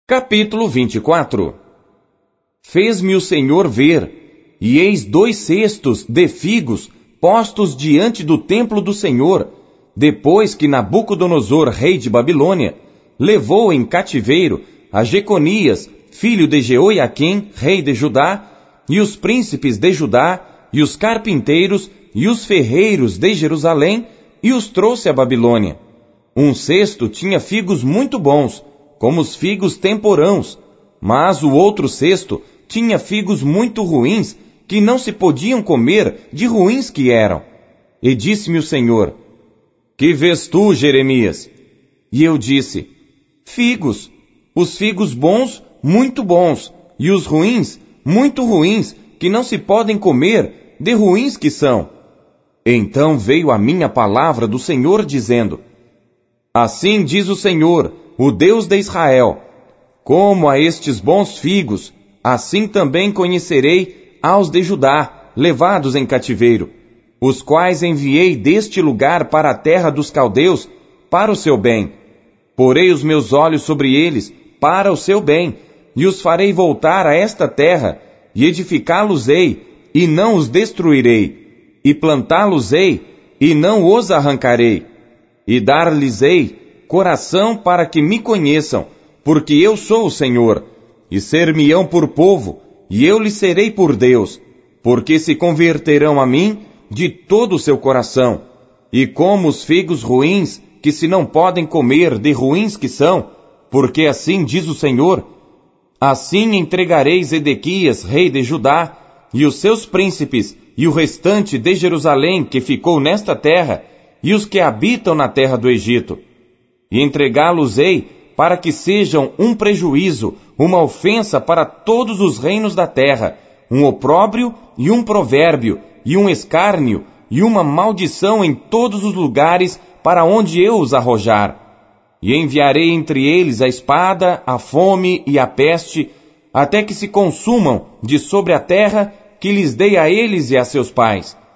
Capítulo 24. Fez-me o Senhor ver, e eis 2 cestos de figos postos diante do templo do Senhor, depois que Nabucodonosor, rei de Babilônia, levou em cativeiro a Jeconias, filho de Jeoiaquim, rei de Judá, e os príncipes de Judá, e os carpinteiros, e os ferreiros de Jerusalém, e os trouxe a Babilônia. Um cesto tinha figos muito bons, como os figos temporãos, mas o outro cesto tinha figos muito ruins, que não se podiam comer, de ruins que eram. E disse-me o Senhor: Que vês tu, Jeremias? E eu disse: Figos, os figos bons, muito bons, e os ruins, muito ruins, que não se podem comer, de ruins que são. Então veio a mim a palavra do Senhor, dizendo: Assim diz o Senhor, o Deus de Israel: Como a estes bons figos, assim também conhecerei aos de Judá, levados em cativeiro, os quais enviei deste lugar para a terra dos caldeus, para o seu bem. Porei os meus olhos sobre eles, para o seu bem, e os farei voltar a esta terra, e edificá-los-ei, e não os destruirei, e plantá-los-ei, e não os arrancarei, e dar-lhes-ei coração para que me conheçam, porque eu sou o Senhor, e ser-me-ão por povo, e eu lhes serei por Deus, porque se converterão a mim de todo o seu coração, e como os figos ruins, que se não podem comer de ruins que são, porque assim diz o Senhor, assim entregarei Zedequias, rei de Judá, e os seus príncipes, e o restante de Jerusalém que ficou nesta terra, e os que habitam na terra do Egito, e entregá-los-ei para que sejam um prejuízo, uma ofensa para todos os reinos da terra, um opróbrio e um provérbio, e um escárnio, e uma maldição em todos os lugares para onde eu os arrojar. E enviarei entre eles a espada, a fome e a peste, até que se consumam de sobre a terra que lhes dei a eles e a seus pais.